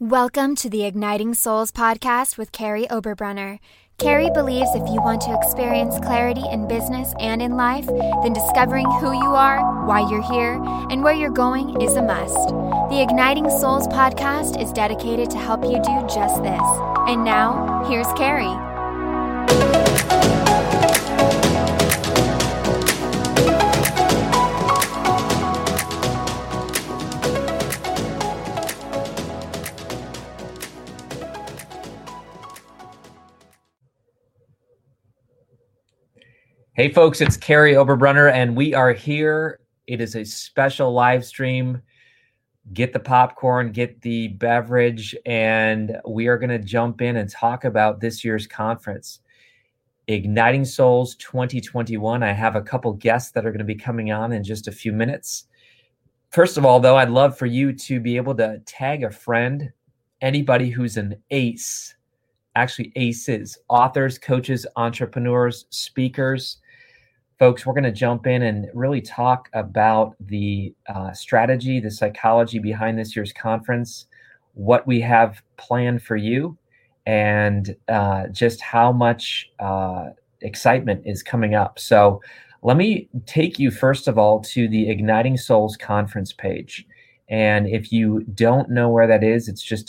Welcome to the Igniting Souls podcast with Carrie Oberbrunner. Carrie believes if you want to experience clarity in business and in life, then discovering who you are, why you're here, and where you're going is a must. The Igniting Souls podcast is dedicated to help you do just this. And now, here's Carrie. Hey folks, it's Carrie Oberbrunner and we are here. It is a special live stream. Get the popcorn, get the beverage, and we are going to jump in and talk about this year's conference, Igniting Souls 2021. I have a couple guests that are going to be coming on in just a few minutes. First of all, though, I'd love for you to be able to tag a friend, anybody who's an ace, actually aces, authors, coaches, entrepreneurs, speakers. Folks, we're going to jump in and really talk about the strategy, the psychology behind this year's conference, what we have planned for you, and just how much excitement is coming up. So let me take you, first of all, to the Igniting Souls conference page. And if you don't know where that is, it's just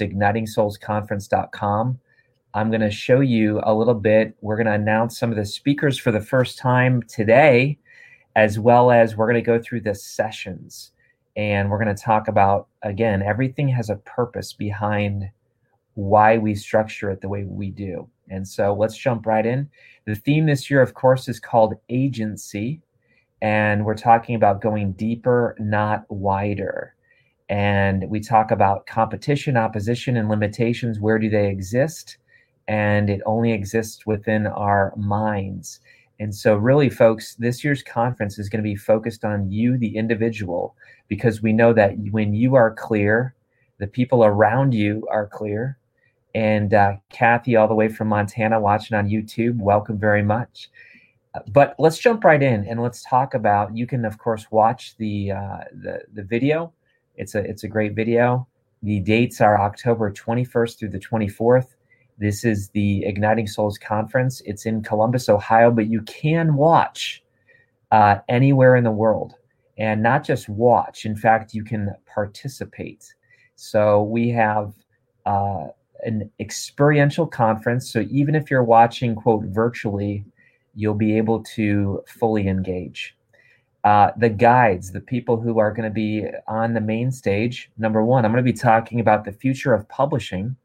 ignitingsoulsconference.com. I'm going to show you a little bit. We're going to announce some of the speakers for the first time today, as well as we're going to go through the sessions. And we're going to talk about, again, everything has a purpose behind why we structure it the way we do. And so let's jump right in. The theme this year, of course, is called agency. And we're talking about going deeper, not wider. And we talk about competition, opposition, and limitations. Where do they exist? And it only exists within our minds. And so really, folks, this year's conference is going to be focused on you, the individual, because we know that when you are clear, the people around you are clear. And Kathy, all the way from Montana, watching on YouTube, welcome very much. But let's jump right in and let's talk about, you can, of course, watch the video. It's a great video. The dates are October 21st through the 24th. This is the Igniting Souls Conference. It's in Columbus, Ohio, but you can watch anywhere in the world, and not just watch. In fact, you can participate. So we have an experiential conference. So even if you're watching, quote, virtually, you'll be able to fully engage. The guides, the people who are going to be on the main stage. Number one, I'm going to be talking about the future of publishing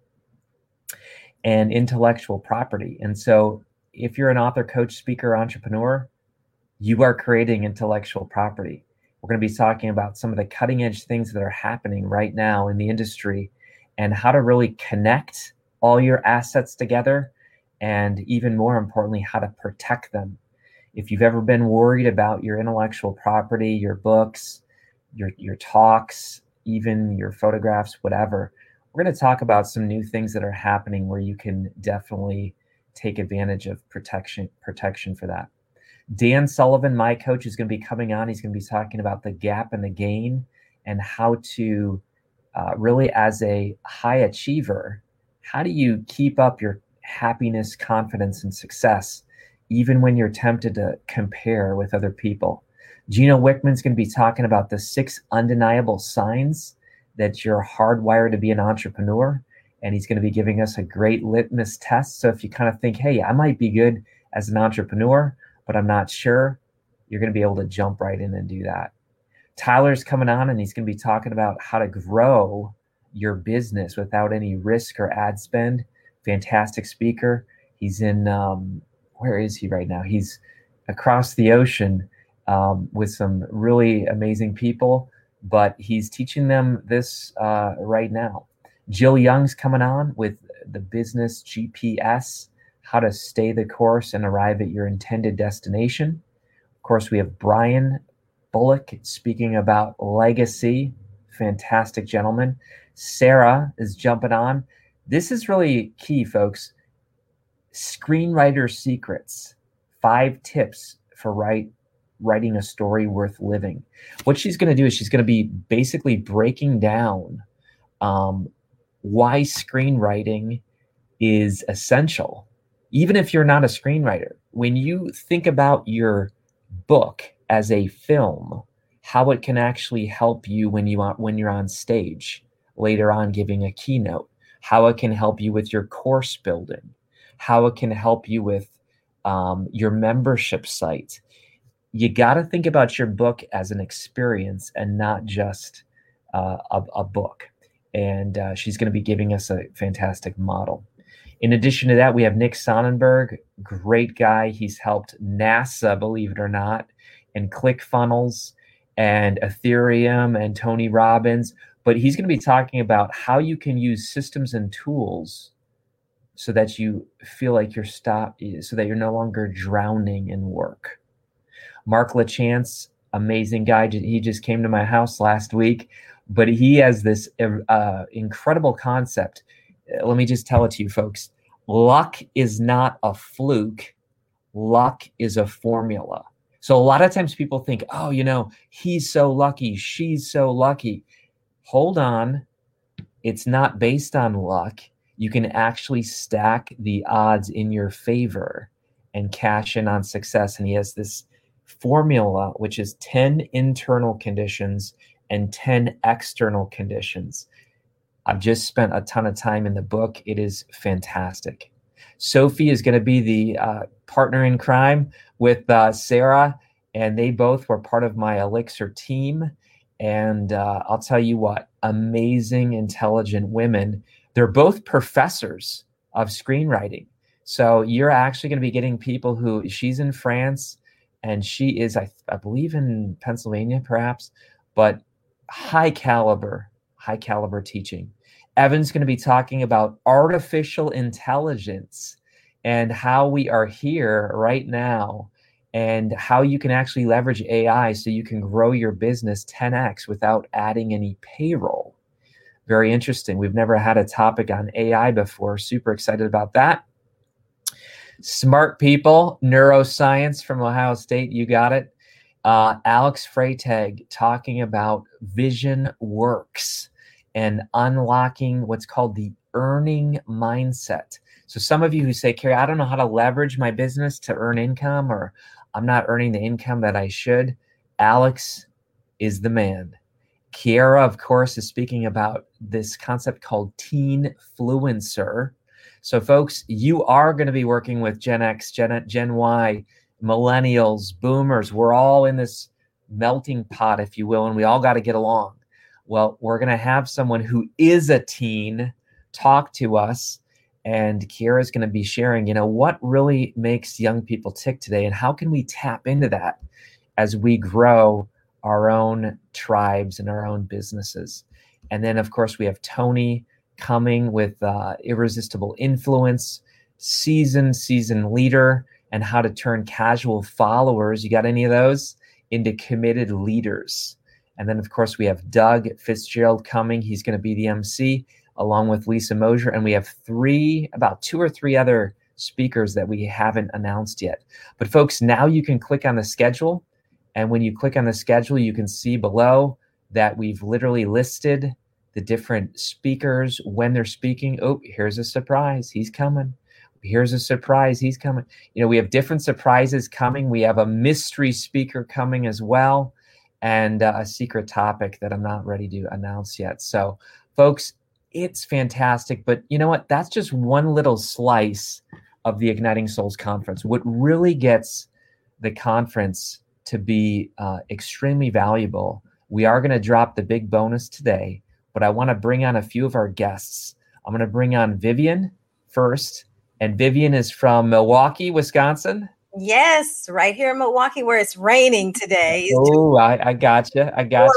and intellectual property. And so if you're an author, coach, speaker, entrepreneur, you are creating intellectual property. We're going to be talking about some of the cutting edge things that are happening right now in the industry and how to really connect all your assets together, and even more importantly, how to protect them. If you've ever been worried about your intellectual property, your books, your talks, even your photographs, whatever, we're going to talk about some new things that are happening where you can definitely take advantage of protection for that. Dan Sullivan, my coach, is going to be coming on. He's going to be talking about the gap and the gain and how to really, as a high achiever, how do you keep up your happiness, confidence, and success even when you're tempted to compare with other people. Gino Wickman's going to be talking about the 6 undeniable signs that you're hardwired to be an entrepreneur. And he's going to be giving us a great litmus test. So if you kind of think, hey, I might be good as an entrepreneur, but I'm not sure, you're going to be able to jump right in and do that. Tyler's coming on and he's going to be talking about how to grow your business without any risk or ad spend. Fantastic speaker. He's in, where is he right now? He's across the ocean with some really amazing people, but he's teaching them this right now. Jill Young's coming on with the business GPS, how to stay the course and arrive at your intended destination. Of course, we have Brian Bullock speaking about legacy. Fantastic gentleman. Sarah is jumping on. This is really key, folks. Screenwriter secrets. 5 tips for writing a story worth living. What she's going to do is she's going to be basically breaking down why screenwriting is essential. Even if you're not a screenwriter, when you think about your book as a film, how it can actually help you when you're on stage later on giving a keynote, how it can help you with your course building, how it can help you with your membership site. You got to think about your book as an experience and not just a book. And she's going to be giving us a fantastic model. In addition to that, we have Nick Sonnenberg, great guy. He's helped NASA, believe it or not, and ClickFunnels and Ethereum and Tony Robbins. But he's going to be talking about how you can use systems and tools so that you feel like so that you're no longer drowning in work. Mark LaChance, amazing guy. He just came to my house last week, but he has this incredible concept. Let me just tell it to you, folks. Luck is not a fluke. Luck is a formula. So a lot of times people think, oh, he's so lucky, she's so lucky. Hold on. It's not based on luck. You can actually stack the odds in your favor and cash in on success. And he has this formula, which is 10 internal conditions and 10 external conditions. I've just spent a ton of time in the book. It is fantastic. Sophie is going to be the partner in crime with Sarah, and they both were part of my Elixir team. And I'll tell you what, amazing, intelligent women. They're both professors of screenwriting. So you're actually going to be getting people she's in France and she is, I believe, in Pennsylvania, perhaps, but high caliber teaching. Evan's going to be talking about artificial intelligence and how we are here right now and how you can actually leverage AI so you can grow your business 10x without adding any payroll. Very interesting. We've never had a topic on AI before. Super excited about that. Smart people, neuroscience from Ohio State. You got it. Alex Freytag talking about Vision Works and unlocking what's called the earning mindset. So some of you who say, Carey, I don't know how to leverage my business to earn income, or I'm not earning the income that I should. Alex is the man. Kiara, of course, is speaking about this concept called Teen Fluencer. So folks, you are going to be working with Gen X, Gen Y, millennials, boomers. We're all in this melting pot, if you will, and we all got to get along. Well, we're going to have someone who is a teen talk to us, and Kiara is going to be sharing, what really makes young people tick today, and how can we tap into that as we grow our own tribes and our own businesses. And then, of course, we have Tony coming with Irresistible Influence, seasoned leader, and how to turn casual followers, you got any of those, into committed leaders. And then, of course, we have Doug Fitzgerald coming. He's going to be the MC along with Lisa Mosier. And we have about two or three other speakers that we haven't announced yet. But folks, now you can click on the schedule. And when you click on the schedule, you can see below that we've literally listed the different speakers when they're speaking. Oh, here's a surprise. He's coming. Here's a surprise. He's coming. We have different surprises coming. We have a mystery speaker coming as well, and a secret topic that I'm not ready to announce yet. So, folks, it's fantastic. But you know what? That's just one little slice of the Igniting Souls Conference. What really gets the conference to be extremely valuable, we are going to drop the big bonus today, but I want to bring on a few of our guests. I'm going to bring on Vivian first, and Vivian is from Milwaukee, Wisconsin. Yes, right here in Milwaukee where it's raining today. Oh, I gotcha.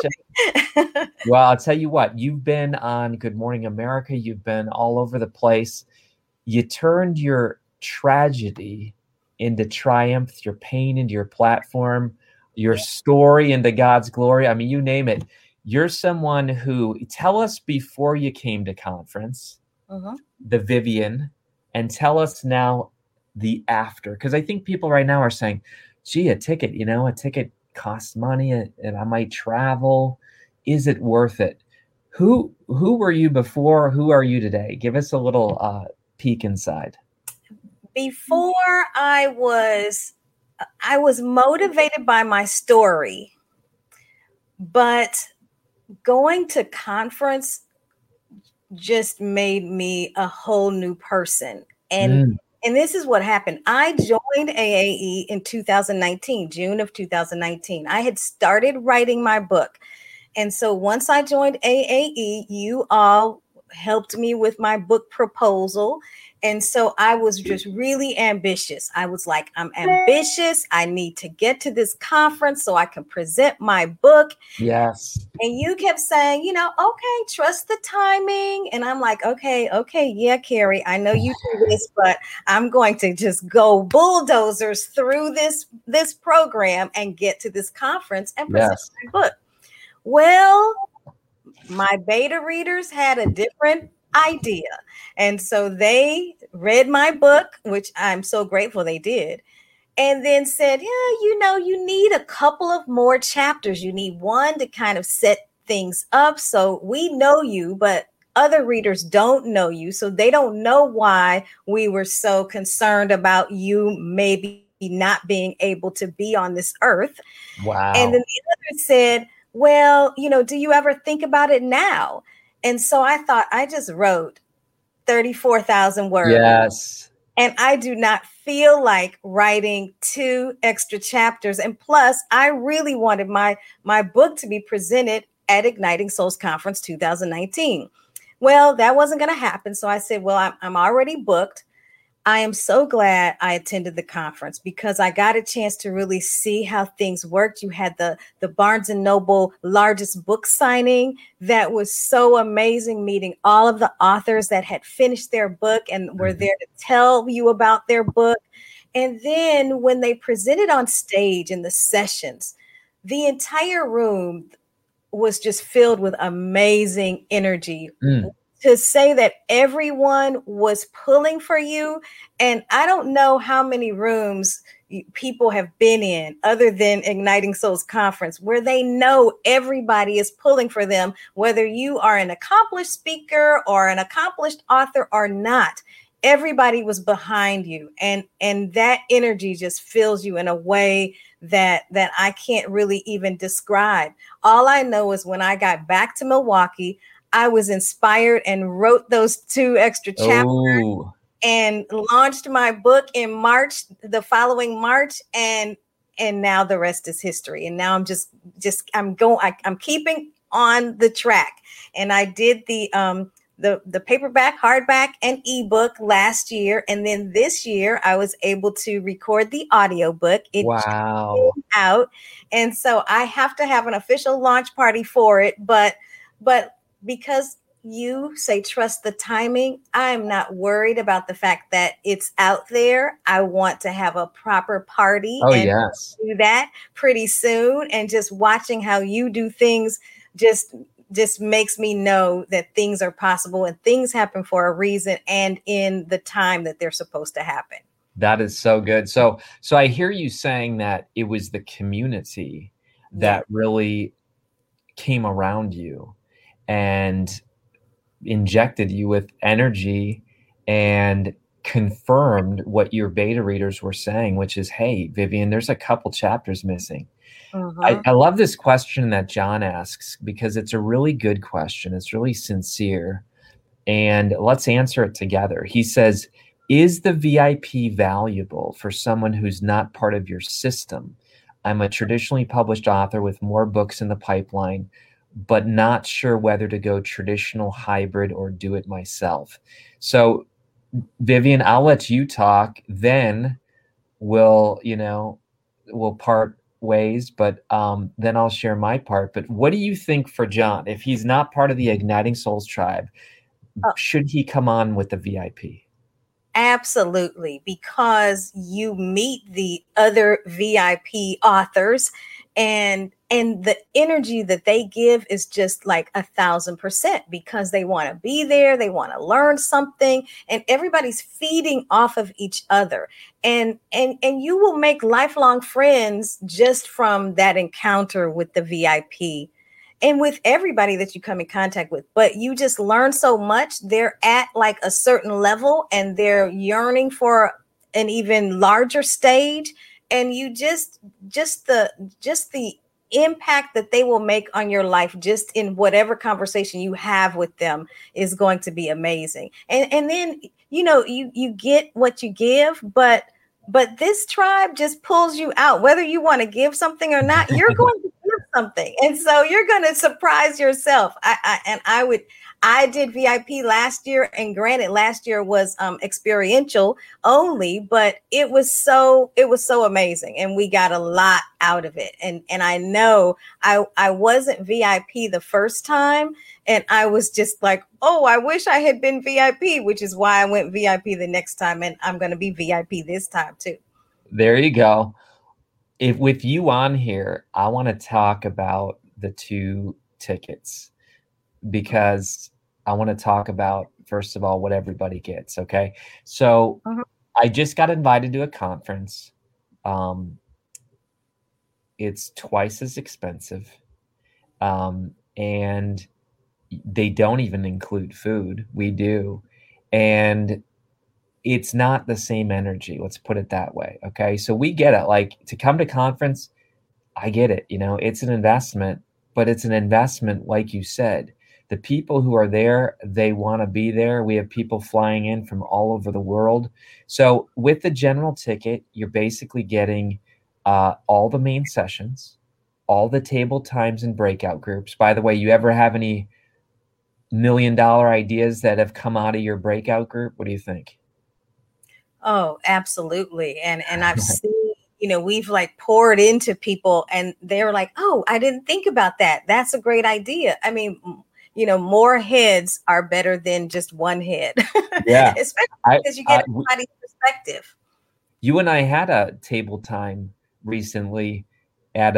Well, I'll tell you what, you've been on Good Morning America. You've been all over the place. You turned your tragedy into triumph, your pain into your platform, your story into God's glory. I mean, you name it. You're someone who, tell us before you came to conference, the Vivian, and tell us now the after. Because I think people right now are saying, gee, a ticket costs money and I might travel. Is it worth it? Who were you before? Who are you today? Give us a little peek inside. Before I was motivated by my story, but going to conference just made me a whole new person. And this is what happened. I joined AAE in 2019, June of 2019. I had started writing my book. And so once I joined AAE, you all helped me with my book proposal. And so I was just really ambitious. I was like, I'm ambitious. I need to get to this conference so I can present my book. Yes. And you kept saying, okay, trust the timing. And I'm like, okay, yeah, Carrie, I know you do this, but I'm going to just go bulldozers through this program and get to this conference and present my book. Well, my beta readers had a different idea. And so they read my book, which I'm so grateful they did, and then said, you need a couple of more chapters. You need one to kind of set things up. So we know you, but other readers don't know you. So they don't know why we were so concerned about you maybe not being able to be on this earth. Wow. And then the other said, well, do you ever think about it now? And so I thought, I just wrote 34,000 words. Yes. And I do not feel like writing 2 extra chapters. And plus, I really wanted my book to be presented at Igniting Souls Conference 2019. Well, that wasn't going to happen. So I said, well, I'm already booked. I am so glad I attended the conference because I got a chance to really see how things worked. You had the Barnes & Noble largest book signing. That was so amazing, meeting all of the authors that had finished their book and were there to tell you about their book. And then when they presented on stage in the sessions, the entire room was just filled with amazing energy. To say that everyone was pulling for you. And I don't know how many rooms people have been in other than Igniting Souls Conference where they know everybody is pulling for them, whether you are an accomplished speaker or an accomplished author or not. Everybody was behind you. And that energy just fills you in a way that I can't really even describe. All I know is when I got back to Milwaukee, I was inspired and wrote those 2 extra chapters and launched my book in March, the following March. And now the rest is history. And now I'm keeping on the track. And I did the paperback, hardback, and ebook last year. And then this year I was able to record the audiobook. It came out. And so I have to have an official launch party for it. But because you say trust the timing, I'm not worried about the fact that it's out there. I want to have a proper party do that pretty soon. And just watching how you do things just makes me know that things are possible and things happen for a reason and in the time that they're supposed to happen. That is so good. So I hear you saying that it was the community that really came around you and injected you with energy and confirmed what your beta readers were saying, which is, hey, Vivian, there's a couple chapters missing. I love this question that John asks because it's a really good question. It's really sincere. And let's answer it together. He says, is the VIP valuable for someone who's not part of your system? I'm a traditionally published author with more books in the pipeline, but not sure whether to go traditional, hybrid, or do it myself. So, Vivian, I'll let you talk. Then we'll part ways, but then I'll share my part. But what do you think for John? If he's not part of the Igniting Souls tribe, should he come on with the VIP? Absolutely, because you meet the other VIP authors and the energy that they give is just like 1,000% because they want to be there. They want to learn something and everybody's feeding off of each other. And you will make lifelong friends just from that encounter with the VIP. and with everybody that you come in contact with, but you just learn so much. They're at like a certain level and they're yearning for an even larger stage. And you just the impact that they will make on your life just in whatever conversation you have with them is going to be amazing. And then, you get what you give, but this tribe just pulls you out, whether you want to give something or not. You're going to give something, and so you're going to surprise yourself. I did VIP last year, and granted, last year was experiential only, but it was so amazing, and we got a lot out of it. And I know I wasn't VIP the first time, and I was just like, oh, I wish I had been VIP, which is why I went VIP the next time, and I'm going to be VIP this time too. There you go. If with you on here, I want to talk about the 2 tickets, because I want to talk about, first of all, what everybody gets. Okay. So I just got invited to a conference. It's twice as expensive. And they don't even include food. We do. And it's not the same energy. Let's put it that way. Okay. So we get it. Like, to come to conference, I get it. It's an investment, but it's an investment. Like you said, the people who are there, they want to be there. We have people flying in from all over the world. So with the general ticket, you're basically getting all the main sessions, all the table times and breakout groups. By the way, you ever have any $1 million ideas that have come out of your breakout group? What do you think? Oh, absolutely. And I've seen, we've like poured into people and they're like, oh, I didn't think about that. That's a great idea. I mean, more heads are better than just one head. Yeah. Especially because you get everybody's perspective. You and I had a table time recently at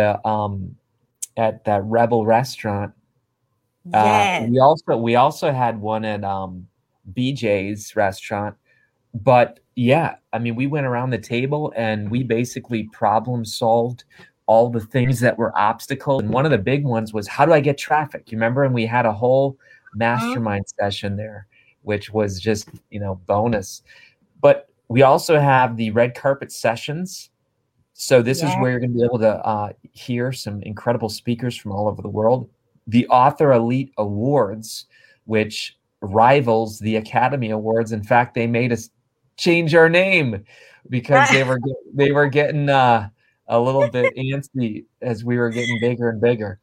at that Rebel restaurant. Yes. We also had one at BJ's restaurant. But yeah, I mean, we went around the table and we basically problem solved all the things that were obstacles. And one of the big ones was, how do I get traffic? You remember? And we had a whole mastermind session there, which was just, bonus. But we also have the red carpet sessions. So this is where you're going to be able to hear some incredible speakers from all over the world. The Author Elite Awards, which rivals the Academy Awards. In fact, they made us change our name because they were getting a little bit antsy as we were getting bigger and bigger.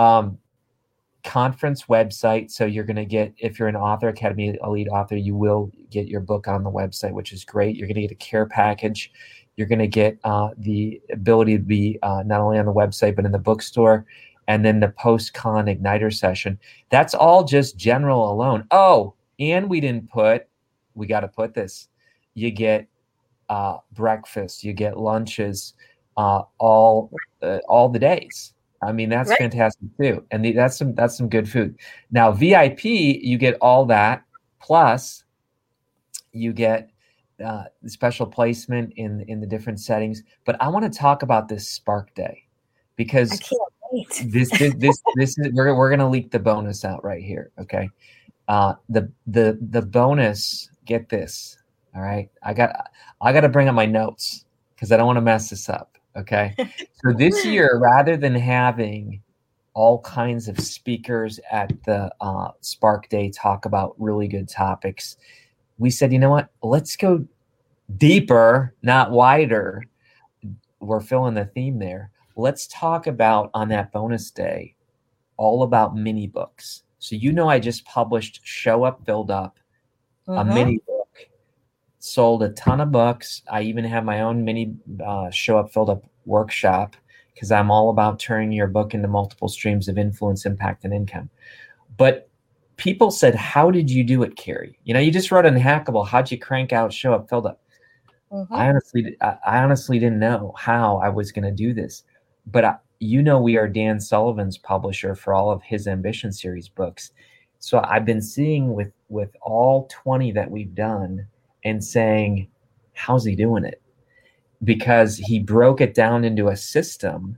Conference website. So you're going to get, if you're an author, Academy Elite author, you will get your book on the website, which is great. You're going to get a care package. You're going to get the ability to be not only on the website, but in the bookstore. And then the post-con igniter session. That's all just general alone. Oh, and we got to put this. You get breakfast, you get lunches, all the days. I mean, that's fantastic too. And that's some good food. Now, VIP, you get all that, plus you get special placement in the different settings. But I want to talk about this Spark Day, because I can't wait. this is we're gonna leak the bonus out right here. Okay. The bonus, get this. All right. I got to bring up my notes because I don't want to mess this up. Okay. So this year, rather than having all kinds of speakers at the Spark Day talk about really good topics, we said, you know what? Let's go deeper, not wider. We're filling the theme there. Let's talk about, on that bonus day, all about mini books. So, I just published Show Up, Filled Up, a mini book. Sold a ton of books. I even have my own mini Show Up, Filled Up workshop, because I'm all about turning your book into multiple streams of influence, impact, and income. But people said, how did you do it, Carrie? You just wrote Unhackable. How'd you crank out Show Up, Filled Up? I honestly didn't know how I was going to do this. But we are Dan Sullivan's publisher for all of his Ambition series books. So I've been seeing with all 20 that we've done and saying, how's he doing it? Because he broke it down into a system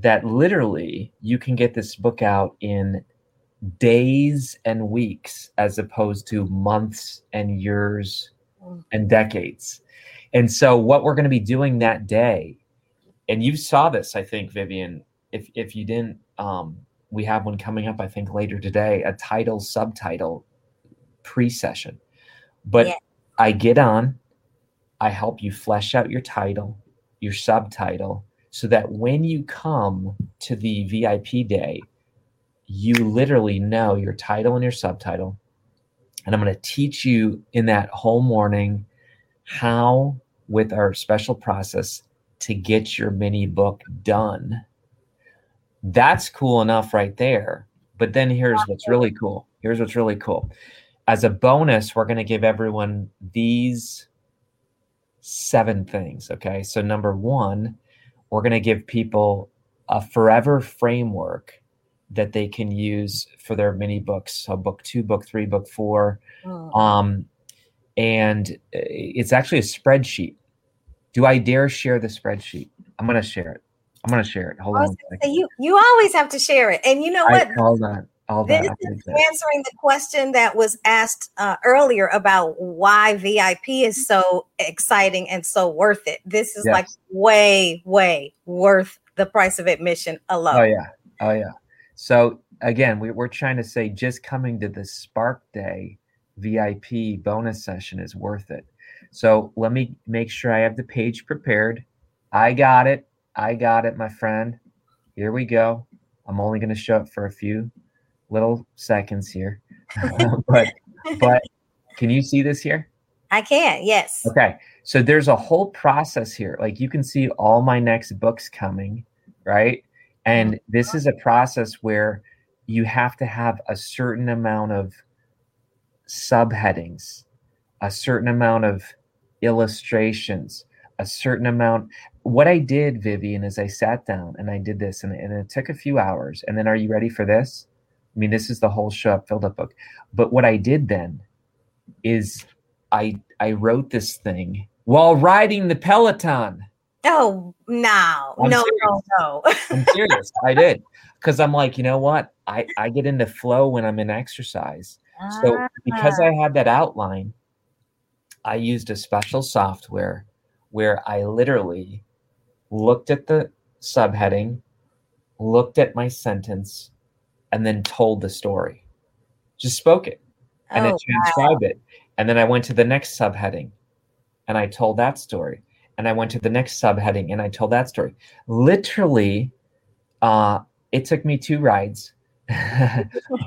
that literally you can get this book out in days and weeks as opposed to months and years and decades. And so what we're going to be doing that day, and you saw this, I think, Vivian, if you didn't, we have one coming up, I think later today, a title subtitle pre-session. But yeah. I get on, I help you flesh out your title, your subtitle, so that when you come to the VIP day, you literally know your title and your subtitle. And I'm going to teach you in that whole morning how, with our special process, to get your mini book done. That's cool enough right there. But then here's what's really cool. As a bonus, we're going to give everyone these 7 things. Okay. So number 1, we're going to give people a forever framework that they can use for their mini books. So book 2, book 3, book 4. And it's actually a spreadsheet. Do I dare share the spreadsheet? I'm going to share it. Hold on. You always have to share it. And you know what? All this that. is answering the question that was asked earlier about why VIP is so exciting and so worth it. This is like way, way worth the price of admission alone. Oh yeah. So again, we're trying to say just coming to the Spark Day VIP bonus session is worth it. So let me make sure I have the page prepared. I got it, my friend. Here we go. I'm only going to show it for a few little seconds here. but can you see this here? I can, yes. Okay. So there's a whole process here. Like you can see all my next books coming, right? And this is a process where you have to have a certain amount of subheadings, a certain amount of illustrations, a certain amount. What I did, Vivian, is I sat down and I did this, and it took a few hours. And then, are you ready for this? I mean, this is the whole Show Up Filled Up book. But what I did then is I wrote this thing while riding the Peloton. Oh, no. I'm serious. I did. Because I'm like, you know what? I get into flow when I'm in exercise. So because I had that outline, I used a special software where I literally looked at the subheading, looked at my sentence, and then told the story. Just spoke it. And it transcribed it. And then I went to the next subheading and I told that story. And I went to the next subheading and I told that story. Literally, it took me 2 rides. And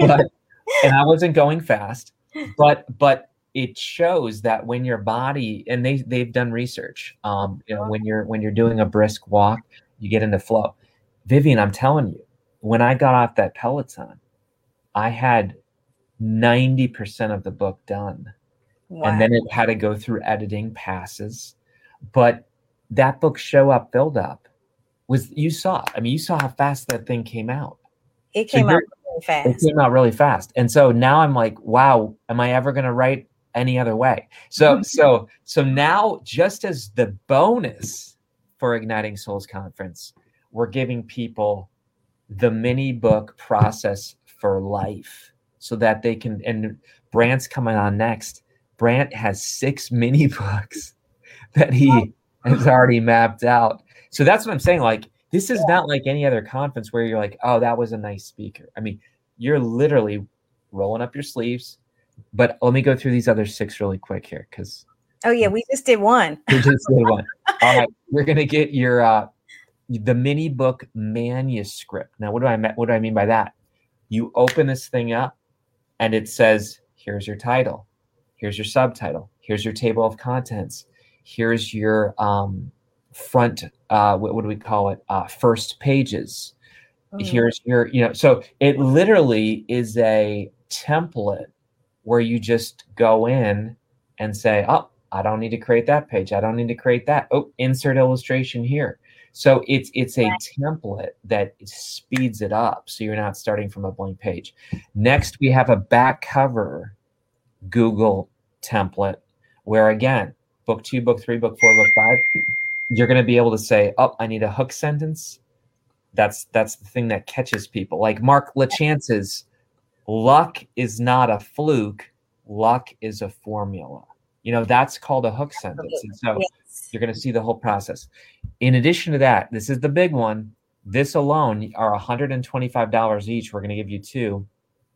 I wasn't going fast. But it shows that when your body, and they've done research, when you're doing a brisk walk, you get into flow. Vivian, I'm telling you, when I got off that Peloton, I had 90% of the book done. Wow. And then it had to go through editing passes. But that book, Show Up Filled Up, you saw how fast that thing came out. It came out really fast. It came out really fast. And so now I'm like, wow, am I ever going to write any other way? So now, just as the bonus for Igniting Souls Conference, we're giving people the mini book process for life so that they can, and Brant's coming on next. Brant has 6 mini books that he has already mapped out. So that's what I'm saying. Like, this is not like any other conference where you're like, oh, that was a nice speaker. I mean, you're literally rolling up your sleeves. But let me go through these other 6 really quick here. We just did one. All right. We're going to get your the mini book manuscript. Now, what do I mean by that? You open this thing up and it says, here's your title. Here's your subtitle. Here's your table of contents. Here's your front, what do we call it? First pages. Here's your, so it literally is a template where you just go in and say, oh, I don't need to create that page. I don't need to create that. Oh, insert illustration here. So it's a template that speeds it up. So you're not starting from a blank page. Next, we have a back cover Google template where, again, book 2, book 3, book 4, book 5, you're going to be able to say, oh, I need a hook sentence. That's the thing that catches people. Like Mark LaChance's luck is not a fluke. Luck is a formula. That's called a hook sentence. And so you're going to see the whole process. In addition to that, this is the big one. This alone are $125 each. We're going to give you 2.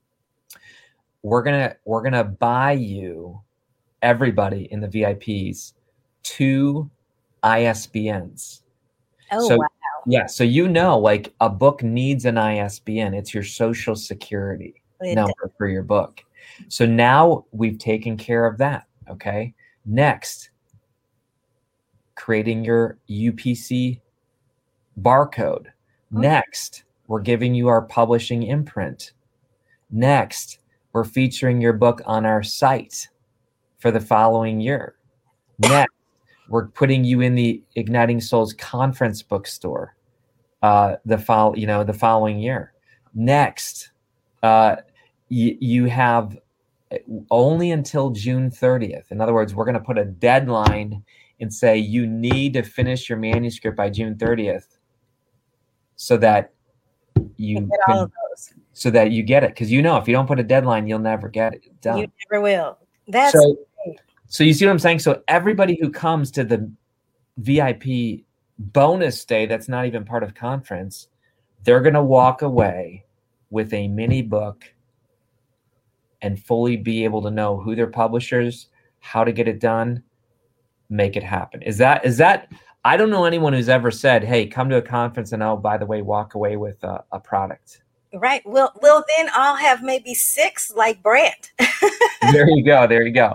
We're going to buy you, everybody in the VIPs, 2 ISBNs. Oh, wow. Yeah. So, like a book needs an ISBN. It's your social security number for your book. So now we've taken care of that. Okay. Next, creating your UPC barcode. Next, we're giving you our publishing imprint. Next, we're featuring your book on our site for the following year. Next, we're putting you in the Igniting Souls conference bookstore the following year. Next, you have only until June 30th. In other words, we're going to put a deadline and say you need to finish your manuscript by June 30th so that you get it. Because if you don't put a deadline, you'll never get it done. You never will. So you see what I'm saying? So everybody who comes to the VIP bonus day that's not even part of conference, they're going to walk away with a mini book and fully be able to know who their publishers, how to get it done, make it happen. Is that I don't know anyone who's ever said, hey, come to a conference and by the way, walk away with a product. Right. Well, then I'll have maybe 6 like Brant. There you go.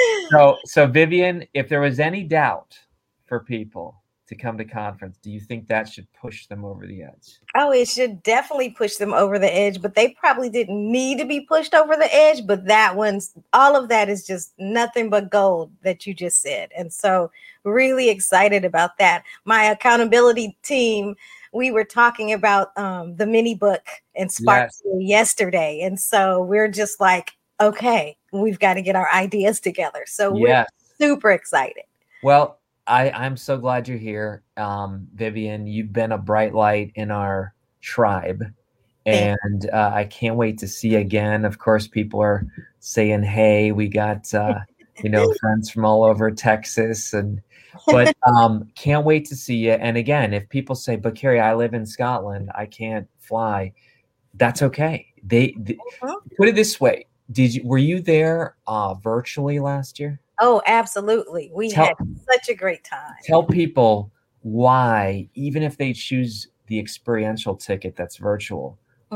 So Vivian, if there was any doubt for people to come to conference, do you think that should push them over the edge? Oh, it should definitely push them over the edge, but they probably didn't need to be pushed over the edge. But all of that is just nothing but gold that you just said. And so really excited about that. My accountability team, we were talking about the mini book and Spark yesterday. And so we're just like, okay, we've got to get our ideas together. So we're super excited. Well, I'm so glad you're here. Vivian, you've been a bright light in our tribe. And I can't wait to see you again. Of course, people are saying, hey, we got, friends from all over Texas. But can't wait to see you. And again, if people say, but Carrie, I live in Scotland, I can't fly. That's okay. They put it this way. Were you there virtually last year? Oh, absolutely. We had such a great time. Tell people why, even if they choose the experiential ticket that's virtual,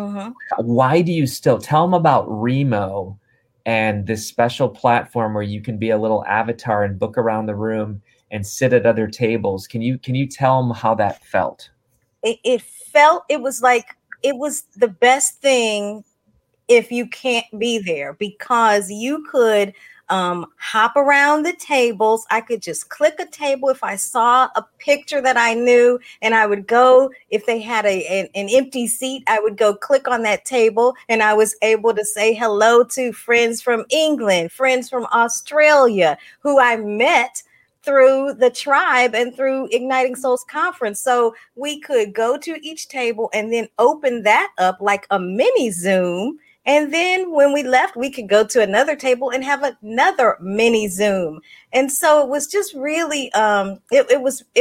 why do you still tell them about Remo and this special platform where you can be a little avatar and book around the room and sit at other tables? Can you tell them how that felt? It was the best thing if you can't be there, because you could hop around the tables. I could just click a table if I saw a picture that I knew, and I would go, if they had an empty seat, I would go click on that table, and I was able to say hello to friends from England, friends from Australia, who I met through the tribe and through Igniting Souls Conference. So we could go to each table and then open that up like a mini Zoom. And then when we left, we could go to another table and have another mini Zoom. And so it was just really, it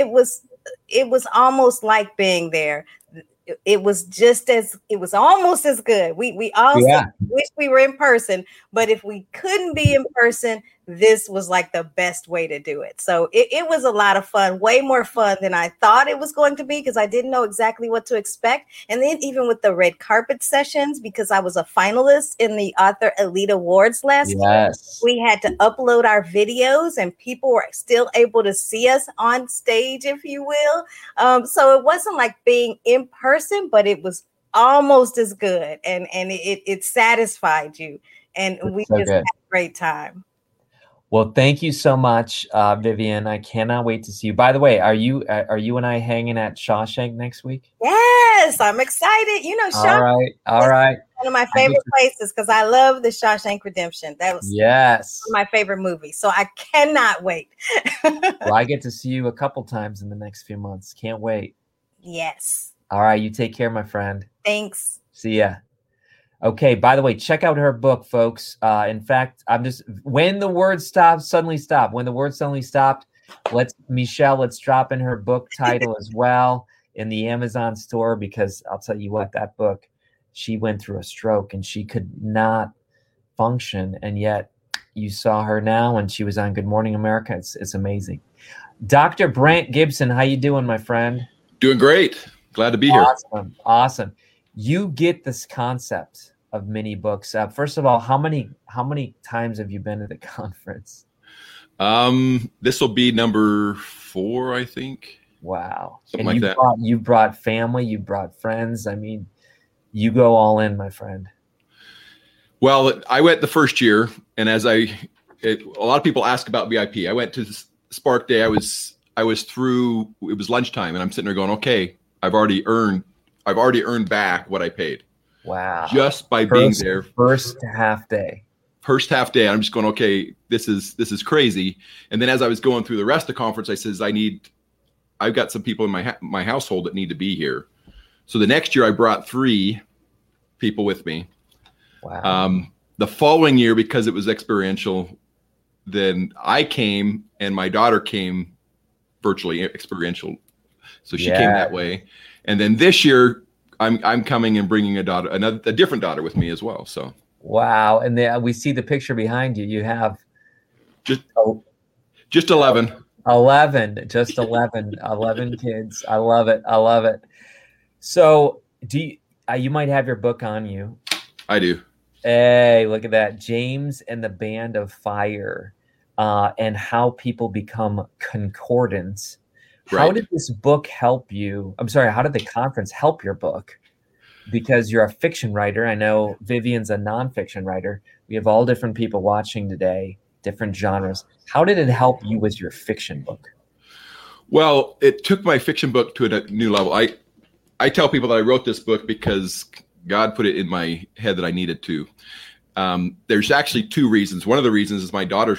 was almost like being there. It was almost as good. We also wish we were in person, but if we couldn't be in person, this was like the best way to do it. So it was a lot of fun, way more fun than I thought it was going to be, because I didn't know exactly what to expect. And then even with the red carpet sessions, because I was a finalist in the Author Elite Awards last year, we had to upload our videos and people were still able to see us on stage, if you will. So it wasn't like being in person, but it was almost as good. And it satisfied you. And we just had a great time. Well, thank you so much, Vivian. I cannot wait to see you. By the way, are you and I hanging at Shawshank next week? Yes, I'm excited. Shawshank all right. One of my favorite places, because I love the Shawshank Redemption. That was one of my favorite movies. So I cannot wait. Well, I get to see you a couple times in the next few months. Can't wait. Yes. All right. You take care, my friend. Thanks. See ya. Okay. By the way, check out her book, folks. In fact, when the word stopped, suddenly stopped. When the word suddenly stopped, let's drop in her book title as well in the Amazon store, because I'll tell you what, that book, she went through a stroke and she could not function. And yet you saw her now and she was on Good Morning America. It's amazing. Dr. Brant Gibson, how you doing, my friend? Doing great. Glad to be here. Awesome. You get this concept of mini books. First of all, how many times have you been to the conference? This will be number 4, I think. Wow. Something like that. You brought family, you brought friends. I mean, you go all in, my friend. Well, I went the first year, and a lot of people ask about VIP. I went to Spark Day. I was through. It was lunchtime, and I'm sitting there going, "Okay, I've already earned back what I paid." Wow! Just by being there. First half day. I'm just going, "Okay, this is crazy." And then as I was going through the rest of the conference, I says, "I've got some people in my household that need to be here." So the next year, I brought 3 people with me. Wow. The following year, because it was experiential, then I came and my daughter came virtually experiential. So she came that way. And then this year I'm coming and bringing a different daughter with me as well. So. Wow. And we see the picture behind you. You have just 11. 11 kids. I love it. So you might have your book on you. I do. Hey, look at that. James and the Band of Fire, and how people become concordant. Right. How did this book help you? I'm sorry, how did the conference help your book? Because you're a fiction writer. I know Vivian's a nonfiction writer. We have all different people watching today, different genres. How did it help you with your fiction book? Well, it took my fiction book to a new level. I tell people that I wrote this book because God put it in my head that I needed to. There's actually 2 reasons. One of the reasons is my daughter's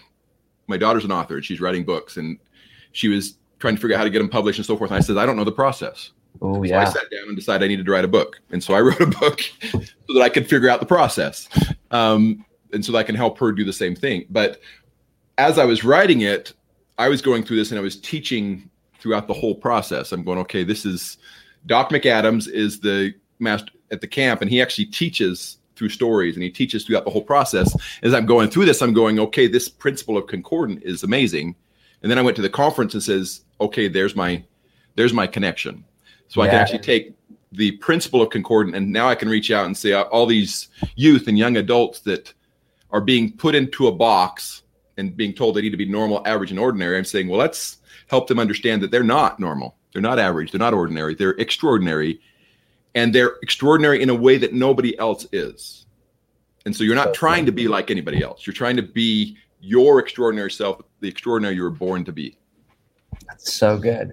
an author, and she's writing books, and she was trying to figure out how to get them published and so forth. And I said, I don't know the process. Oh, yeah. So I sat down and decided I needed to write a book. And so I wrote a book so that I could figure out the process. And so that I can help her do the same thing. But as I was writing it, I was going through this and I was teaching throughout the whole process. I'm going, okay, this is Doc McAdams is the master at the camp, and he actually teaches through stories, and he teaches throughout the whole process. As I'm going through this, I'm going, okay, this principle of concordant is amazing. And then I went to the conference and says, okay, there's my connection. So I can actually take the principle of concordant, and now I can reach out and say all these youth and young adults that are being put into a box and being told they need to be normal, average, and ordinary. I'm saying, well, let's help them understand that they're not normal. They're not average. They're not ordinary. They're extraordinary. And they're extraordinary in a way that nobody else is. And so you're not trying to be like anybody else. You're trying to be your extraordinary self, the extraordinary you were born to be. That's so good.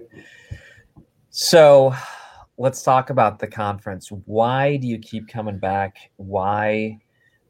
So let's talk about the conference. Why do you keep coming back? Why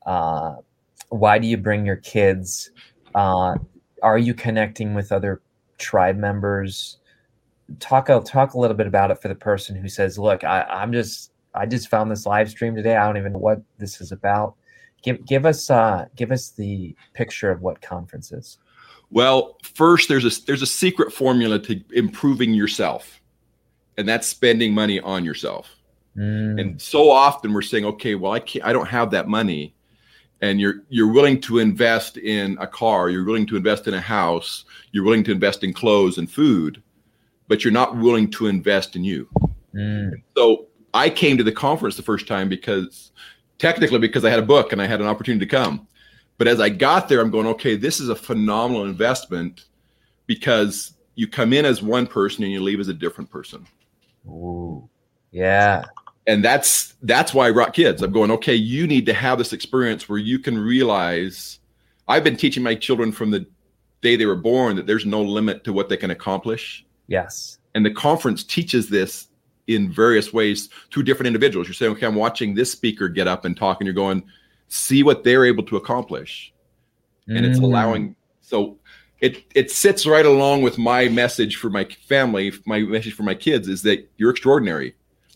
do you bring your kids? Are you connecting with other tribe members? Talk a little bit about it for the person who says, look, I just found this live stream today. I don't even know what this is about. Give us the picture of what conference is. Well, first there's a secret formula to improving yourself, and that's spending money on yourself. And so often we're saying, okay, well, I don't have that money. And you're willing to invest in a car, you're willing to invest in a house, you're willing to invest in clothes and food, but you're not willing to invest in you. So I came to the conference the first time because I had a book and I had an opportunity to come. But as I got there, I'm going, okay, this is a phenomenal investment, because you come in as one person and you leave as a different person. Ooh, yeah. And that's why I brought kids. I'm going, okay, you need to have this experience where you can realize, I've been teaching my children from the day they were born that there's no limit to what they can accomplish. Yes. And the conference teaches this in various ways through different individuals. You're saying, okay, I'm watching this speaker get up and talk, and you're going, see what they're able to accomplish. And it's allowing, so it sits right along with my message for my family, my message for my kids is that you're extraordinary.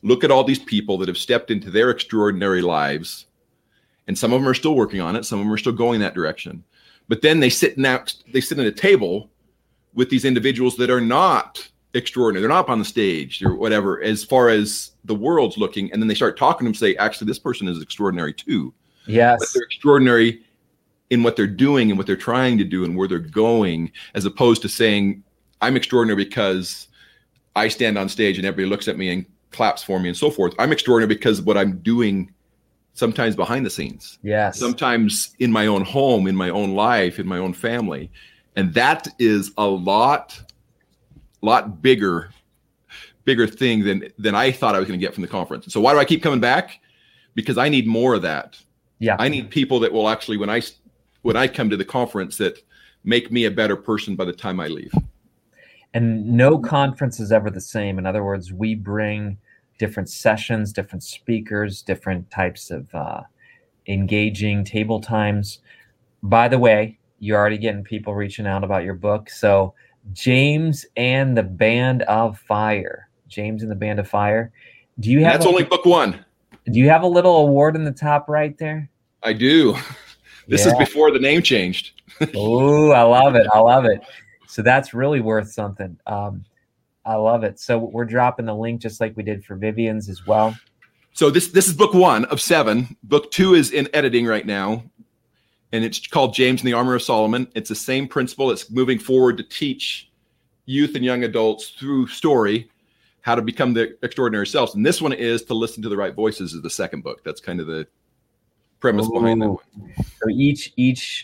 look at all these people that have stepped into their extraordinary lives, and some of them are still working on it. Some of them are still going that direction. But then they sit at a table with these individuals that are not extraordinary. They're not up on the stage or whatever, as far as the world's looking. And then they start talking to them and say, actually, this person is extraordinary too. Yes. But they're extraordinary in what they're doing and what they're trying to do and where they're going, as opposed to saying, I'm extraordinary because I stand on stage and everybody looks at me and claps for me and so forth. I'm extraordinary because of what I'm doing, sometimes behind the scenes. Yes. Sometimes in my own home, in my own life, in my own family. And that is a lot bigger thing than I thought I was going to get from the conference. So why do I keep coming back? Because I need more of that. Yeah. I need people that will actually, when I come to the conference, that make me a better person by the time I leave. And no conference is ever the same. In other words, we bring different sessions, different speakers, different types of engaging table times. By the way, you're already getting people reaching out about your book. So James and the Band of Fire. James and the Band of Fire. Do you have? That's only book one. Do you have a little award in the top right there? I do. This is before the name changed. Oh, I love it. I love it. So that's really worth something. I love it. So we're dropping the link just like we did for Vivian's as well. So this is book 1 of 7. Book 2 is in editing right now, and it's called James and the Armor of Solomon. It's the same principle. It's moving forward to teach youth and young adults through story how to become the extraordinary selves. And this one is to listen to the right voices, is the second book. That's kind of the premise behind that one. So each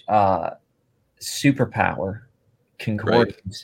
superpower concordance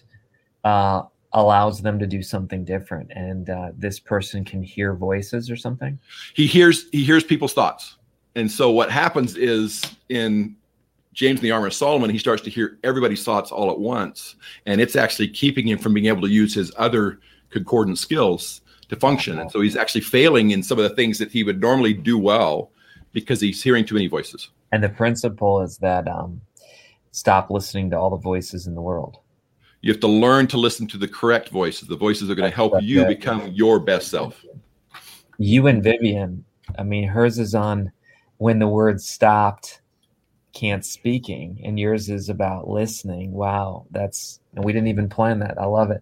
allows them to do something different, and this person can hear voices or something. He hears people's thoughts, and so what happens is in James and the Armor of Solomon, he starts to hear everybody's thoughts all at once, and it's actually keeping him from being able to use his other concordant skills to function. And so he's actually failing in some of the things that he would normally do well because he's hearing too many voices. And the principle is that stop listening to all the voices in the world. You have to learn to listen to the correct voices. The voices are going to help you become your best self. You and Vivian, I mean, hers is on when the word stopped, can't speaking, and yours is about listening. Wow. And we didn't even plan that. I love it.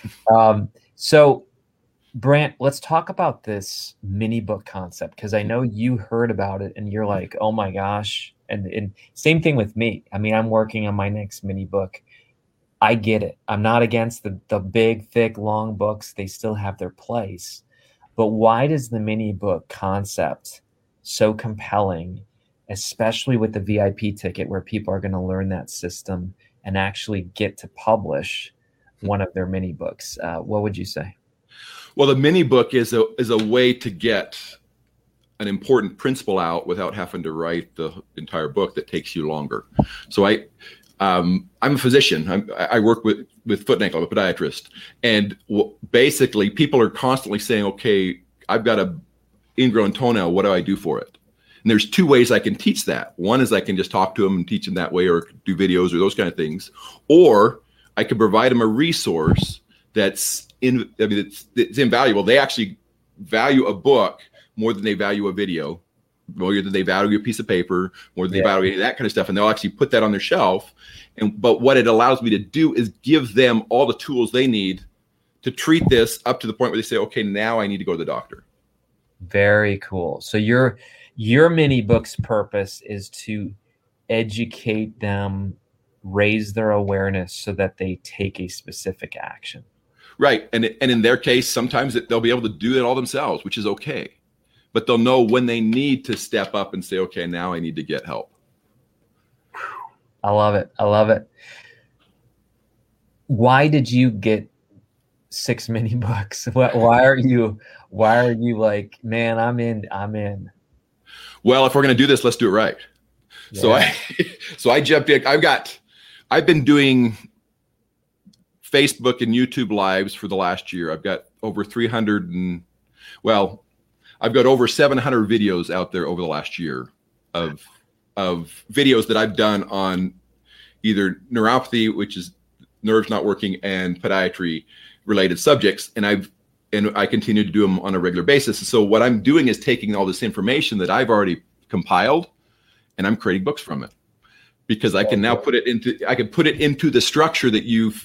So Brant, let's talk about this mini book concept, because I know you heard about it and you're like, oh my gosh. And same thing with me. I mean, I'm working on my next mini book. I get it. I'm not against the big, thick, long books. They still have their place. But why does the mini book concept so compelling, especially with the VIP ticket where people are going to learn that system and actually get to publish one of their mini books? What would you say? Well, the mini book is a way to get an important principle out without having to write the entire book that takes you longer. So I'm a physician. I work with foot and ankle. I'm a podiatrist. And basically people are constantly saying, okay, I've got a ingrown toenail. What do I do for it? And there's 2 ways I can teach that. One is I can just talk to them and teach them that way, or do videos or those kind of things. Or I can provide them a resource that's invaluable. They actually value a book more than they value a video, more than they value a piece of paper, more than they value that kind of stuff. And they'll actually put that on their shelf. But what it allows me to do is give them all the tools they need to treat this up to the point where they say, okay, now I need to go to the doctor. Very cool. So your mini book's purpose is to educate them, raise their awareness so that they take a specific action. Right. And in their case, sometimes they'll be able to do it all themselves, which is okay. But they'll know when they need to step up and say, okay, now I need to get help. I love it. I love it. Why did you get 6 mini books? Why are you like, man, I'm in. Well, if we're going to do this, let's do it right. Yeah. So I jumped in. I've been doing Facebook and YouTube lives for the last year. I've got over 700 videos out there over the last year of videos that I've done on either neuropathy, which is nerves not working, and podiatry related subjects. And I've and I continue to do them on a regular basis. So what I'm doing is taking all this information that I've already compiled, and I'm creating books from it, because I can now put it into the structure that you've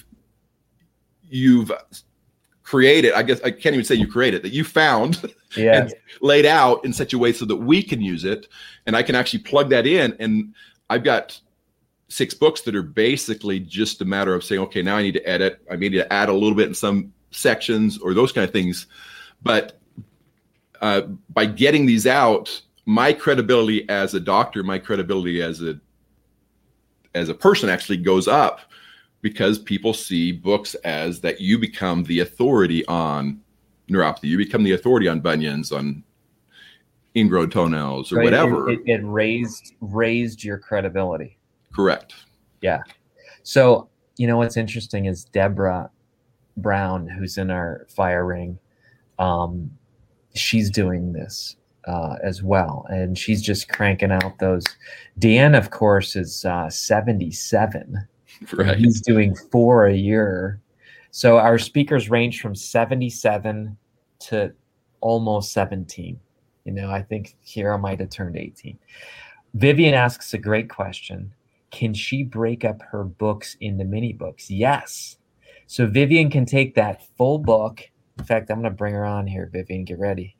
created. I guess I can't even say you created, that you found and laid out in such a way so that we can use it, and I can actually plug that in. And I've got 6 books that are basically just a matter of saying, okay, now I need to edit. I need to add a little bit in some sections or those kind of things. But by getting these out, my credibility as a doctor, my credibility as a person actually goes up, because people see books as that you become the authority on neuropathy. You become the authority on bunions, on ingrown toenails, or whatever. It raised your credibility. Correct. Yeah. So, what's interesting is Deborah Brown, who's in our fire ring, she's doing this as well. And she's just cranking out those. Deanna, of course, is 77. Right. He's doing 4 a year. So our speakers range from 77 to almost 17. I think Kiara might have turned 18. Vivian asks a great question. Can she break up her books into mini books? Yes. So Vivian can take that full book. In fact, I'm going to bring her on here, Vivian. Get ready.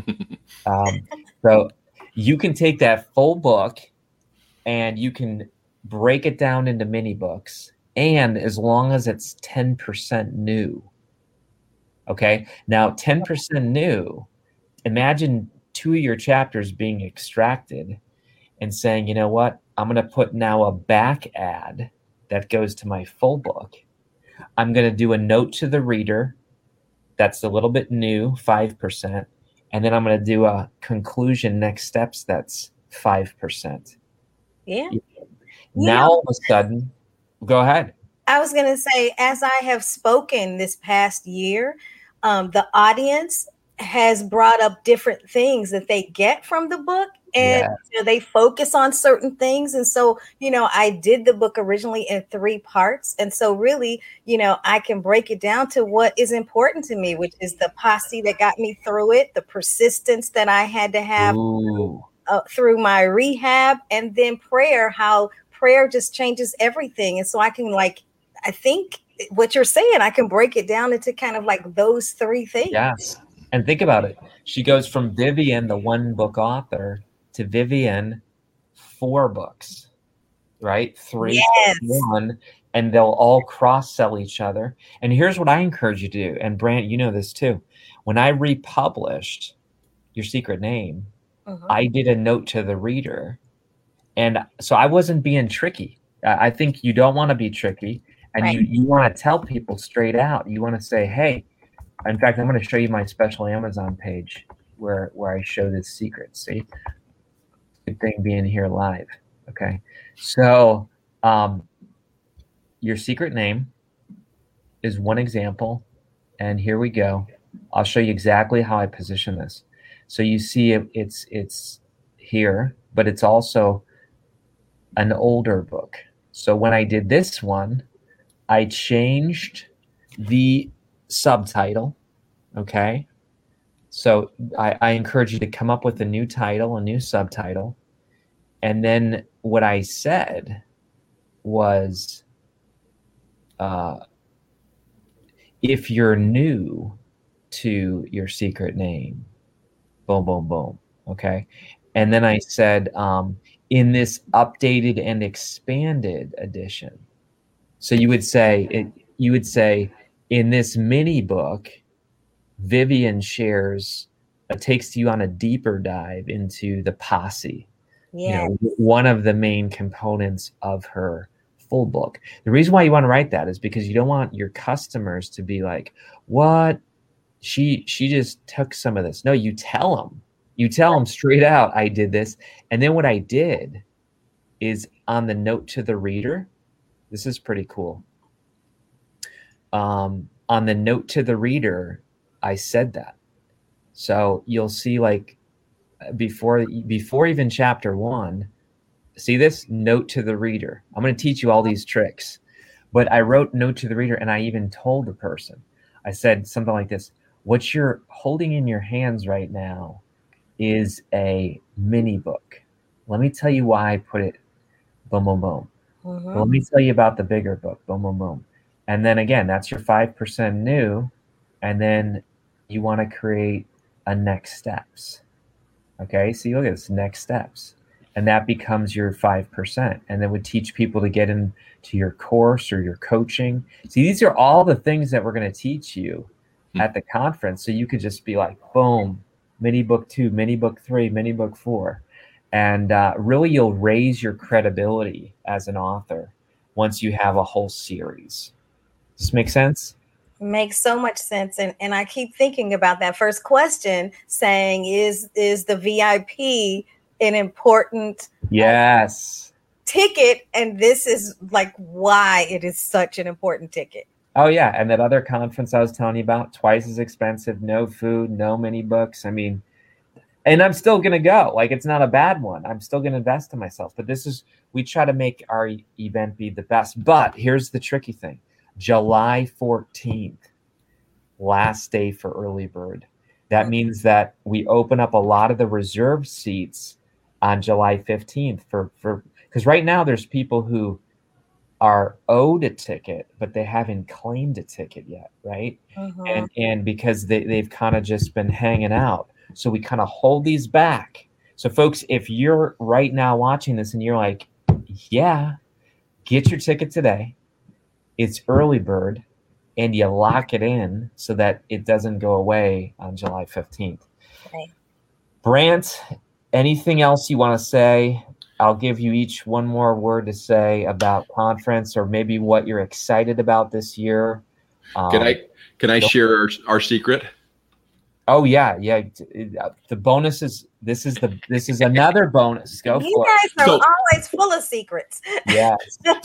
So you can take that full book and you can break it down into mini books. And as long as it's 10% new. Okay. Now, 10% new, imagine 2 of your chapters being extracted and saying, you know what? I'm going to put now a back ad that goes to my full book. I'm going to do a note to the reader that's a little bit new, 5%. And then I'm going to do a conclusion, next steps, that's 5%. Yeah. Now, all of a sudden, go ahead. I was going to say, as I have spoken this past year, the audience has brought up different things that they get from the book, and they focus on certain things. And so, I did the book originally in 3 parts. And so really, I can break it down to what is important to me, which is the posse that got me through it, the persistence that I had to have through my rehab, and then prayer, how prayer just changes everything. And so I can I think what you're saying, I can break it down into kind of like those 3 things. Yes. And think about it. She goes from Vivian, the 1 book author, to Vivian, 4 books, right? 3, 1, and they'll all cross-sell each other. And here's what I encourage you to do. And Brant, you know this too. When I republished Your Secret Name, I did a note to the reader. And so I wasn't being tricky. I think you don't want to be tricky. And you want to tell people straight out. You want to say, hey, in fact, I'm going to show you my special Amazon page where I show this secret. See? Good thing being here live. Okay. So Your Secret Name is one example. And here we go. I'll show you exactly how I position this. So you see it's here, but it's also an older book. So when I did this one, I changed the subtitle. Okay. So I encourage you to come up with a new title, a new subtitle. And then what I said was, if you're new to Your Secret Name, boom, boom, boom. Okay. And then I said, in this updated and expanded edition. So you would say, in this mini book, Vivian shares, takes you on a deeper dive into the posse. Yeah. One of the main components of her full book. The reason why you want to write that is because you don't want your customers to be like, what? She just took some of this. No, you tell them. You tell them straight out, I did this. And then what I did is on the note to the reader, this is pretty cool. On the note to the reader, I said that. So you'll see before even chapter 1, see this? Note to the reader. I'm going to teach you all these tricks. But I wrote note to the reader, and I even told the person. I said something like this. What you're holding in your hands right now is a mini book. Let me tell you why I put it boom, boom, boom. Mhm. Let me tell you about the bigger book, boom, boom, boom. And then again, that's your 5% new. And then you want to create a next steps. Okay, so you look at this, next steps. And that becomes your 5%. And then would teach people to get into your course or your coaching. See, these are all the things that we're going to teach you at the conference. So you could just be like, boom, mini book 2, mini book 3, mini book 4. And really you'll raise your credibility as an author once you have a whole series. Does this make sense? Makes so much sense. And I keep thinking about that first question saying, is the VIP an important Yes. ticket? And this is like why it is such an important ticket. Oh yeah. And that other conference I was telling you about, twice as expensive, no food, no mini books. I mean, and I'm still going to go. Like, it's not a bad one. I'm still going to invest in myself. But we try to make our event be the best. But here's the tricky thing. July 14th, last day for early bird. That means that we open up a lot of the reserved seats on July 15th because right now there's people who are owed a ticket, but they haven't claimed a ticket yet, right? Mhm. And because they've kind of just been hanging out. So we kind of hold these back. So folks, if you're right now watching this and you're like, yeah, get your ticket today. It's early bird and you lock it in so that it doesn't go away on July 15th. Okay. Brant, anything else you want to say? I'll give you each one more word to say about conference or maybe what you're excited about this year. Can I share our secret? Oh yeah. The bonus is this is another bonus. Go for it. You guys are always full of secrets. Yeah.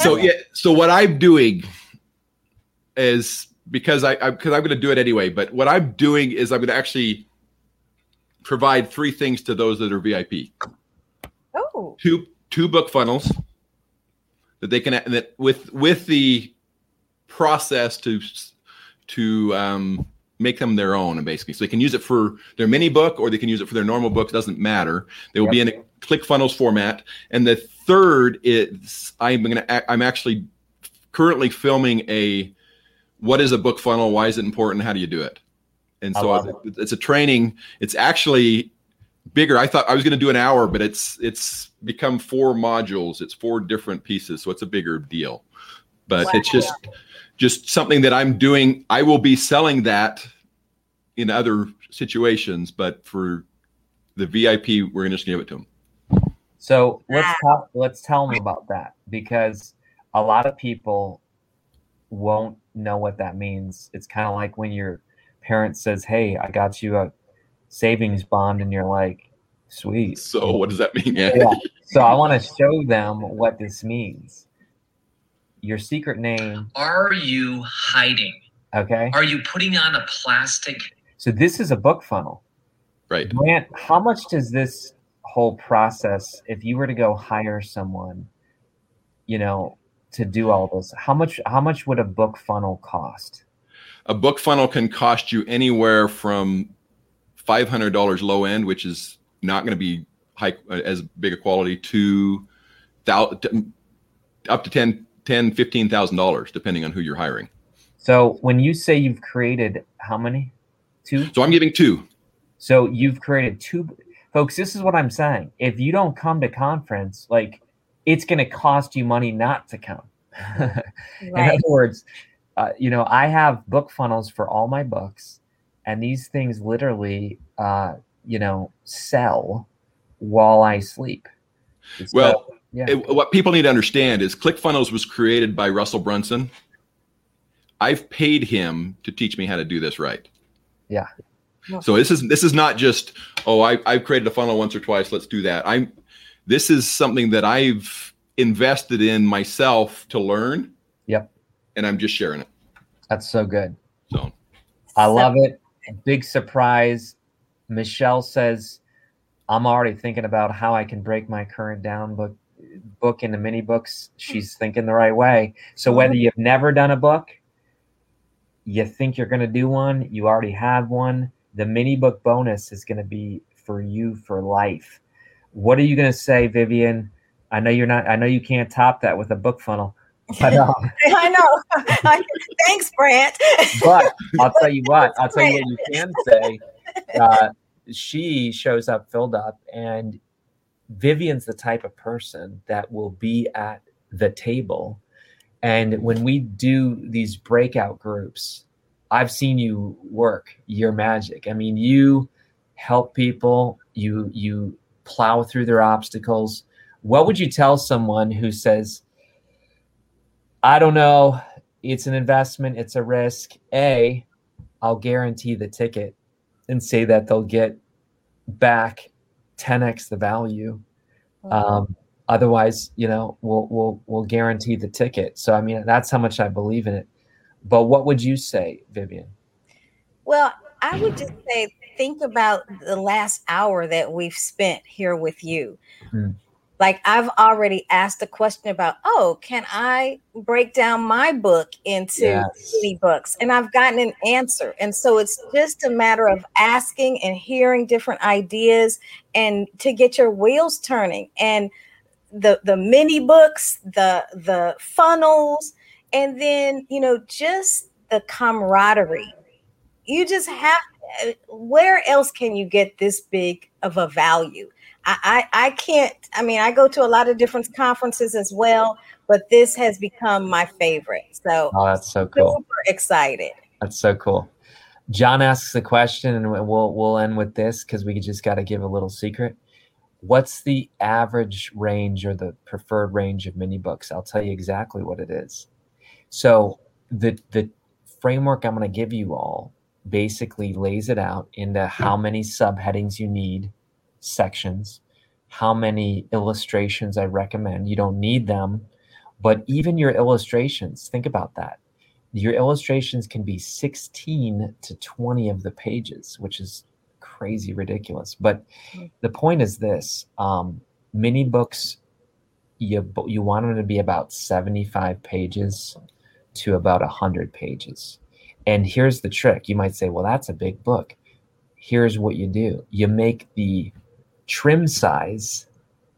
So what I'm doing is because I'm going to do it anyway. But what I'm doing is I'm going to actually provide 3 things to those that are VIP. Oh. Two book funnels that they can that with the process to make them their own, basically. So they can use it for their mini book or they can use it for their normal book. It doesn't matter. They will be in a ClickFunnels format. And the third is I'm actually currently filming what is a book funnel? Why is it important? How do you do it? And so it's a training. It's actually bigger. I thought I was going to do an hour, but it's become 4 modules. It's 4 different pieces. So it's a bigger deal, but it's just something that I'm doing. I will be selling that in other situations, but for the VIP, we're just going to give it to them. So let's tell them about that, because a lot of people won't know what that means. It's kind of like when your parent says, "Hey, I got you a savings bond," and you're like, "Sweet." So what does that mean? Yeah. So I want to show them what this means. Your secret name. Are you hiding? Okay. Are you putting on a plastic? So this is a book funnel. Right. Grant, how much does this whole process, if you were to go hire someone, to do all this, how much would a book funnel cost? A book funnel can cost you anywhere from $500 low end, which is not going to be as big a quality, to up to $15,000, depending on who you're hiring. So when you say you've created how many? 2? So I'm giving 2. So you've created 2. Folks, this is what I'm saying. If you don't come to conference, like, it's going to cost you money not to come. Right. In other words, I have book funnels for all my books, and these things literally, sell while I sleep. Well, what people need to understand is ClickFunnels was created by Russell Brunson. I've paid him to teach me how to do this right. Yeah. So this is not just, I've created a funnel once or twice, let's do that. This is something that I've invested in myself to learn. Yep. And I'm just sharing it. That's so good. So I love it. Big surprise. Michelle says, I'm already thinking about how I can break my current down book into mini books. She's thinking the right way. So whether you've never done a book, you think you're going to do one, you already have one. The mini book bonus is going to be for you for life. What are you going to say, Vivian? I know you can't top that with a book funnel. But, I know. Thanks, Brant. But I'll tell you what you can say. She shows up filled up, and Vivian's the type of person that will be at the table. And when we do these breakout groups, I've seen you work your magic. I mean, you help people, you plow through their obstacles. What would you tell someone who says, I don't know, it's an investment, it's a risk. I'll guarantee the ticket and say that they'll get back 10x the value. Otherwise, we'll guarantee the ticket. So, I mean, that's how much I believe in it. But what would you say, Vivian? Well, I would just say, think about the last hour that we've spent here with you. Like, I've already asked a question about, can I break down my book into mini books? And I've gotten an answer. And so it's just a matter of asking and hearing different ideas and to get your wheels turning. And the mini books, the funnels, and then, just the camaraderie. You just have, where else can you get this big of a value? I can't, I go to a lot of different conferences as well, but this has become my favorite. So that's so cool. Super excited. That's so cool. John asks the question, and we'll end with this because we just got to give a little secret. What's the average range or the preferred range of mini books? I'll tell you exactly what it is. So the framework I'm going to give you all basically lays it out into how many subheadings you need, sections, how many illustrations I recommend. You don't need them, but even your illustrations, think about that. Your illustrations can be 16 to 20 of the pages, which is crazy ridiculous. But the point is this, mini books, you want them to be about 75 pages to about 100 pages. And here's the trick. You might say, well, that's a big book. Here's what you do. You make the trim size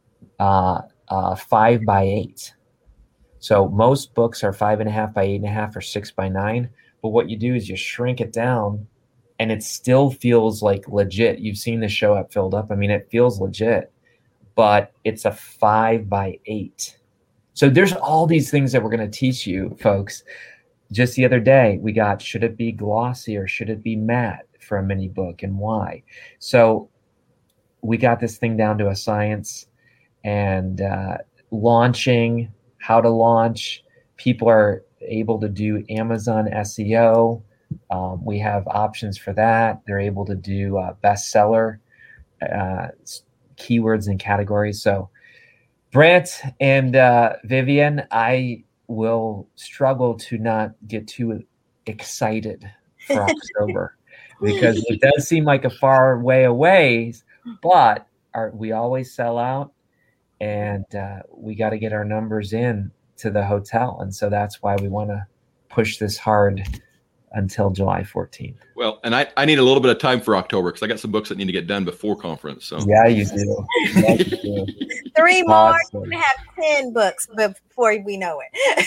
5 by 8. So most books are 5.5 by 8.5 or 6 by 9. But what you do is you shrink it down and it still feels like legit. You've seen the show up filled up. I mean, it feels legit, but it's a 5 by 8. So there's all these things that we're going to teach you, folks. Just the other day, we got, should it be glossy or should it be matte for a mini book, and why? So we got this thing down to a science, and launching, how to launch. People are able to do Amazon SEO. We have options for that. They're able to do bestseller keywords and categories. So Brant and Vivian, I will struggle to not get too excited for October because it does seem like a far way away, but we always sell out, and we got to get our numbers in to the hotel. And so that's why we want to push this hard until July 14th. Well, and I need a little bit of time for October because I got some books that need to get done before conference. So yeah, you do. Yeah, you do. 3 more, you're going to have 10 books before we know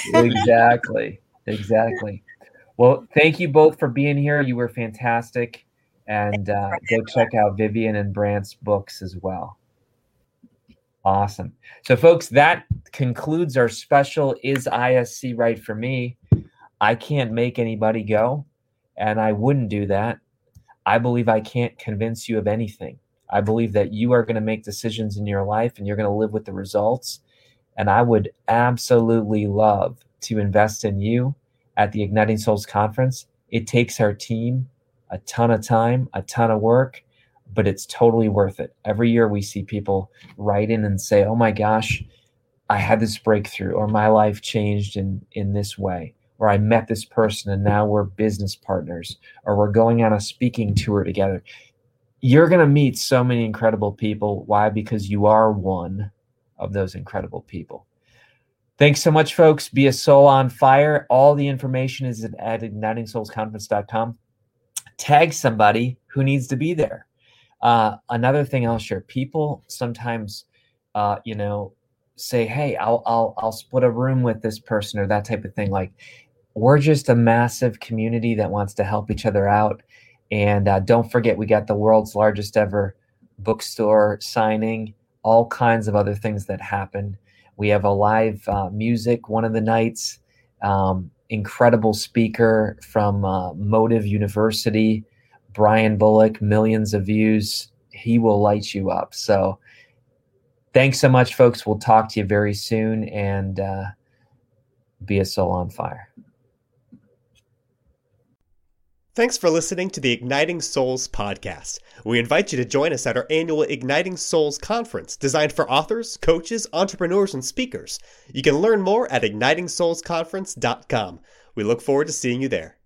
it. Exactly. Well, thank you both for being here. You were fantastic. And go check out Vivian and Brant's books as well. Awesome. So, folks, that concludes our special Is ISC Right for Me? I can't make anybody go, and I wouldn't do that. I believe I can't convince you of anything. I believe that you are going to make decisions in your life, and you're going to live with the results. And I would absolutely love to invest in you at the Igniting Souls Conference. It takes our team a ton of time, a ton of work, but it's totally worth it. Every year we see people write in and say, oh my gosh, I had this breakthrough, or my life changed in this way, or I met this person and now we're business partners, or we're going on a speaking tour together. You're going to meet so many incredible people. Why? Because you are one of those incredible people. Thanks so much, folks. Be a soul on fire. All the information is at ignitingsoulsconference.com. Tag somebody who needs to be there. Another thing I'll share, people sometimes, say, hey, I'll split a room with this person or that type of thing. Like, we're just a massive community that wants to help each other out. And don't forget, we got the world's largest ever bookstore signing, all kinds of other things that happen. We have a live music one of the nights, incredible speaker from Motive University, Brian Bullock, millions of views. He will light you up. So thanks so much, folks. We'll talk to you very soon, and be a soul on fire. Thanks for listening to the Igniting Souls podcast. We invite you to join us at our annual Igniting Souls conference, designed for authors, coaches, entrepreneurs, and speakers. You can learn more at ignitingsoulsconference.com. We look forward to seeing you there.